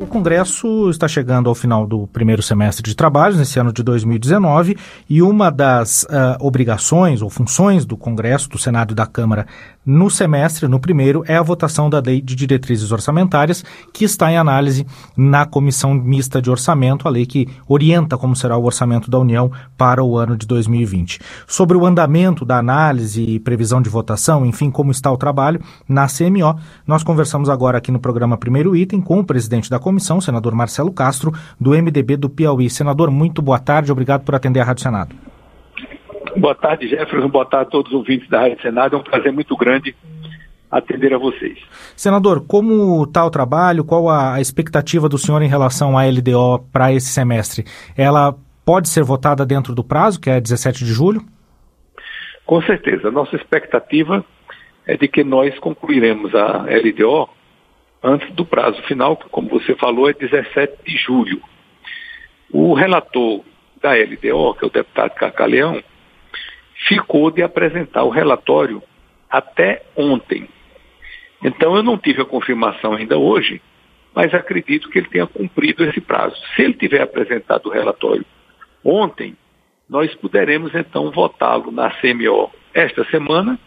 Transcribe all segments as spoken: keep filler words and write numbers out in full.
O Congresso está chegando ao final do primeiro semestre de trabalhos, nesse ano de dois mil e dezenove, e uma das uh, obrigações ou funções do Congresso, do Senado e da Câmara no semestre, no primeiro, é a votação da Lei de Diretrizes Orçamentárias, que está em análise na Comissão Mista de Orçamento, a lei que orienta como será o orçamento da União para o ano de dois mil e vinte. Sobre o andamento da análise e previsão de votação, enfim, como está o trabalho na C M O, nós conversamos agora aqui no programa Primeiro Item com o presidente da comissão, senador Marcelo Castro, do M D B do Piauí. Senador, muito boa tarde, obrigado por atender a Rádio Senado. Boa tarde, Jefferson, boa tarde a todos os ouvintes da Rádio Senado, é um prazer muito grande atender a vocês. Senador, como está o trabalho, qual a expectativa do senhor em relação à L D O para esse semestre? Ela pode ser votada dentro do prazo, que é dezessete de julho? Com certeza, a nossa expectativa é de que nós concluiremos a L D O antes do prazo final, que, como você falou, é dezessete de julho. O relator da L D O, que é o deputado Cacá Leão, ficou de apresentar o relatório até ontem. Então, eu não tive a confirmação ainda hoje, mas acredito que ele tenha cumprido esse prazo. Se ele tiver apresentado o relatório ontem, nós poderemos, então, votá-lo na C M O esta semana,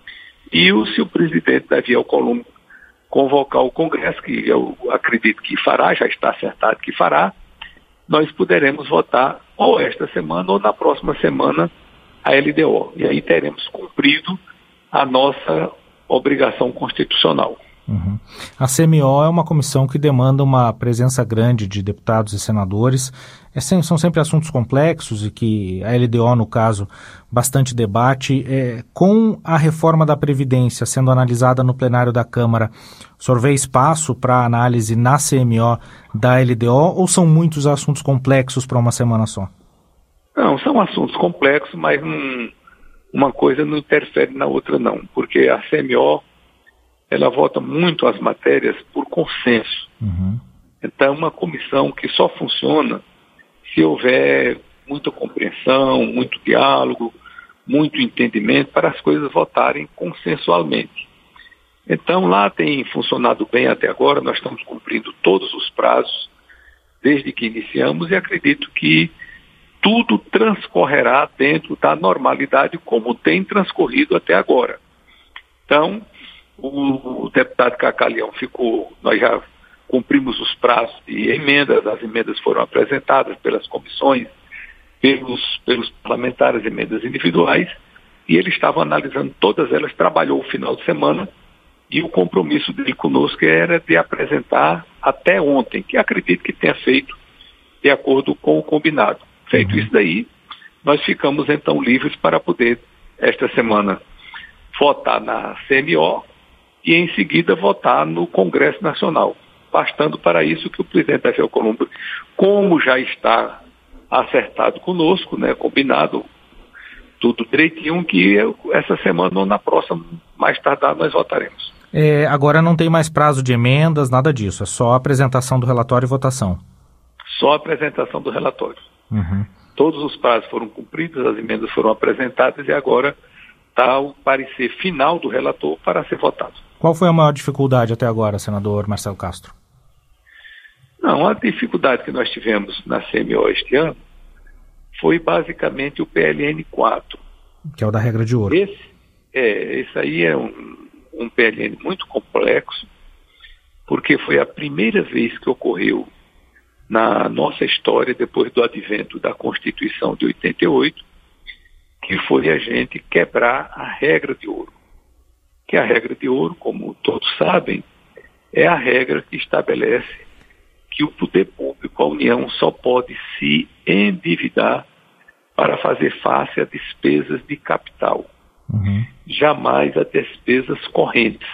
e o, se o presidente Davi Alcolumbre convocar o Congresso, que eu acredito que fará, já está acertado que fará, nós poderemos votar ou esta semana ou na próxima semana a L D O. E aí teremos cumprido a nossa obrigação constitucional. Uhum. A C M O é uma comissão que demanda uma presença grande de deputados e senadores. É, são sempre assuntos complexos e que a L D O, no caso, bastante debate. É, com a reforma da Previdência sendo analisada no plenário da Câmara, o senhor vê espaço para análise na C M O da L D O ou são muitos assuntos complexos para uma semana só? Não, são assuntos complexos, mas não, uma coisa não interfere na outra não, porque a C M O ela vota muito as matérias por consenso. Uhum. Então, é uma comissão que só funciona se houver muita compreensão, muito diálogo, muito entendimento para as coisas votarem consensualmente. Então, lá tem funcionado bem até agora, nós estamos cumprindo todos os prazos desde que iniciamos e acredito que tudo transcorrerá dentro da normalidade como tem transcorrido até agora. Então, o, o deputado Cacá Leão ficou, nós já cumprimos os prazos de emendas, as emendas foram apresentadas pelas comissões, pelos, pelos parlamentares, emendas individuais, e ele estava analisando todas elas, trabalhou o final de semana, e o compromisso dele conosco era de apresentar até ontem, que acredito que tenha feito de acordo com o combinado. Feito uhum. isso daí, nós ficamos então livres para poder, esta semana, votar na C M O e em seguida votar no Congresso Nacional. Bastando para isso que o presidente Davi Alcolumbre, como já está acertado conosco, né, combinado, tudo direitinho, que eu, essa semana ou na próxima, mais tardar, nós votaremos. É, agora não tem mais prazo de emendas, nada disso, é só a apresentação do relatório e votação. Só a apresentação do relatório. Uhum. Todos os prazos foram cumpridos, as emendas foram apresentadas e agora está o parecer final do relator para ser votado. Qual foi a maior dificuldade até agora, senador Marcelo Castro? Não, a dificuldade que nós tivemos na C M O este ano foi basicamente o P L N quatro. Que é o da regra de ouro. Esse, é, esse aí é um, um P L N muito complexo, porque foi a primeira vez que ocorreu na nossa história, depois do advento da Constituição de oitenta e oito, que foi a gente quebrar a regra de ouro. Que a regra de ouro, como todos sabem, é a regra que estabelece que o poder público, a União, só pode se endividar para fazer face a despesas de capital, uhum. jamais a despesas correntes.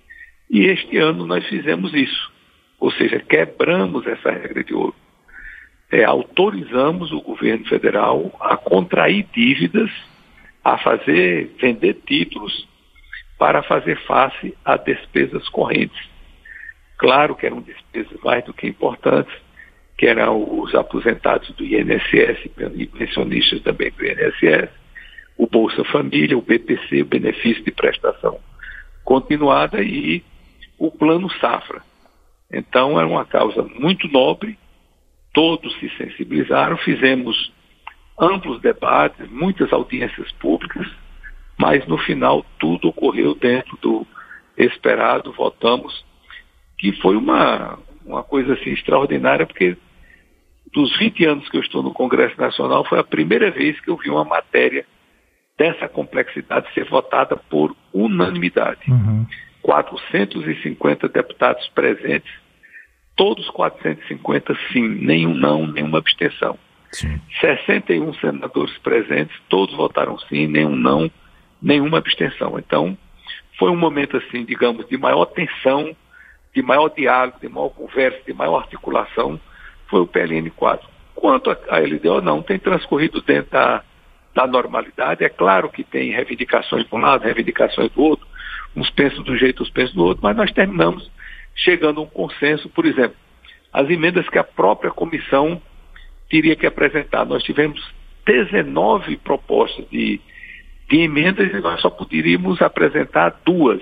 E este ano nós fizemos isso. Ou seja, quebramos essa regra de ouro. É, autorizamos o governo federal a contrair dívidas, a fazer, vender títulos para fazer face a despesas correntes. Claro que eram despesas mais do que importantes, que eram os aposentados do I N S S e pensionistas também do I N S S, o Bolsa Família, o B P C, o Benefício de Prestação Continuada e o Plano Safra. Então, era uma causa muito nobre, todos se sensibilizaram, fizemos amplos debates, muitas audiências públicas, mas no final tudo ocorreu dentro do esperado, votamos, que foi uma, uma coisa assim extraordinária, porque dos vinte anos que eu estou no Congresso Nacional, foi a primeira vez que eu vi uma matéria dessa complexidade ser votada por unanimidade. Uhum. quatrocentos e cinquenta deputados presentes, todos quatrocentos e cinquenta sim, nenhum não, nenhuma abstenção. Sim. sessenta e um senadores presentes, todos votaram sim, nenhum não, nenhuma abstenção. Então, foi um momento assim, digamos, de maior tensão, de maior diálogo, de maior conversa, de maior articulação, foi o P L N quatro. Quanto à L D O, não, tem transcorrido dentro da, da normalidade. É claro que tem reivindicações de um lado, reivindicações do outro, uns pensam de um jeito, outros pensam do outro, mas nós terminamos chegando a um consenso. Por exemplo, as emendas que a própria comissão teria que apresentar. Nós tivemos dezenove propostas de, de emendas e nós só poderíamos apresentar duas.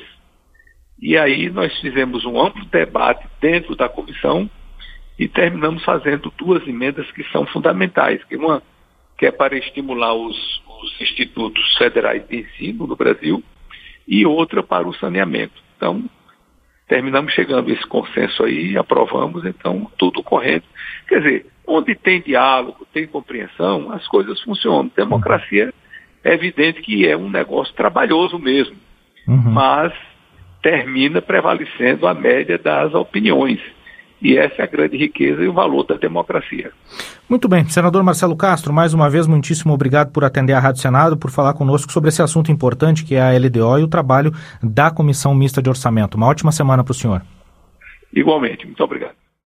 E aí nós fizemos um amplo debate dentro da comissão e terminamos fazendo duas emendas que são fundamentais, que uma que é para estimular os, os institutos federais de ensino no Brasil e outra para o saneamento. Então, terminamos chegando a esse consenso aí, aprovamos, então, tudo correto. Quer dizer, onde tem diálogo, tem compreensão, as coisas funcionam. Democracia é evidente que é um negócio trabalhoso mesmo, uhum. mas termina prevalecendo a média das opiniões. E essa é a grande riqueza e o valor da democracia. Muito bem. Senador Marcelo Castro, mais uma vez, muitíssimo obrigado por atender a Rádio Senado, por falar conosco sobre esse assunto importante que é a L D O e o trabalho da Comissão Mista de Orçamento. Uma ótima semana para o senhor. Igualmente. Muito obrigado.